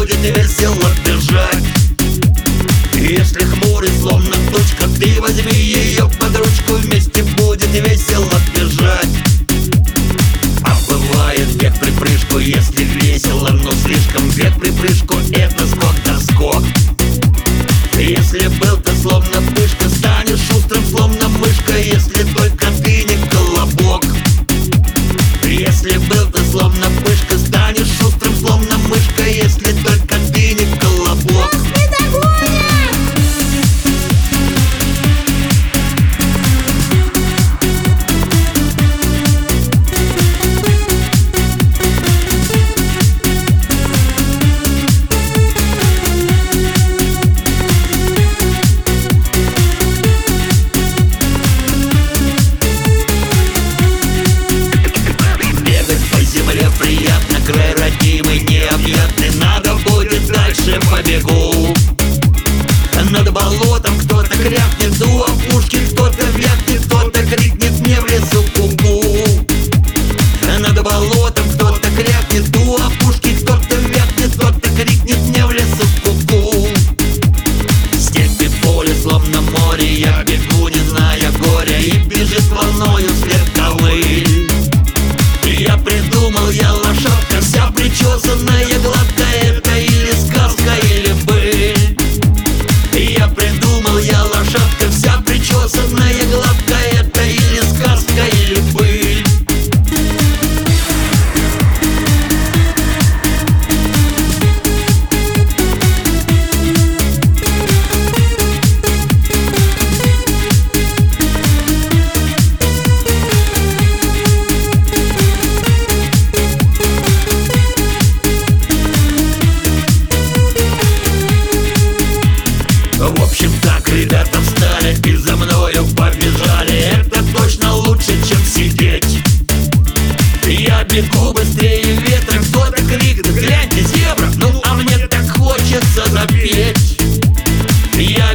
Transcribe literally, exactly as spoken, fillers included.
будет весело бежать. Если хмурый, словно тучка, ты возьми ее под ручку, вместе будет весело бежать. А бывает бег в припрыжку, если весело, но слишком. Бег в припрыжку — это скок да скок. Если был ты словно пышка, станешь шустрым, словно мышка, если только ты не колобок. Если был ты словно пышка, станешь шустрым, словно мышка, если только ты не колобок. Приятно, край родимый, необъятный, надо будет дальше побегу. Над болотом кто-то крякнет, у опушки кто-то вякнет, кто-то крикнет мне в лесу ку-ку. Над болотом кто-то крякнет, у опушки кто-то вякнет, кто-то крикнет мне в лесу ку-ку. Степи, поле, словно море, я бегу, не зная горя, и бежит волною след ковыль. Я придумал, я лошадка, вся причесанная гладкая, это или сказка, или быль. Я придумал, я лошадка, вся причесанная гладкая, это или сказка, или быль. В общем так, ребята встали и за мною побежали. Это точно лучше, чем сидеть. Я бегу быстрее ветра, кто-то крикнет: гляньте, зебра! Ну а мне так хочется запеть. Я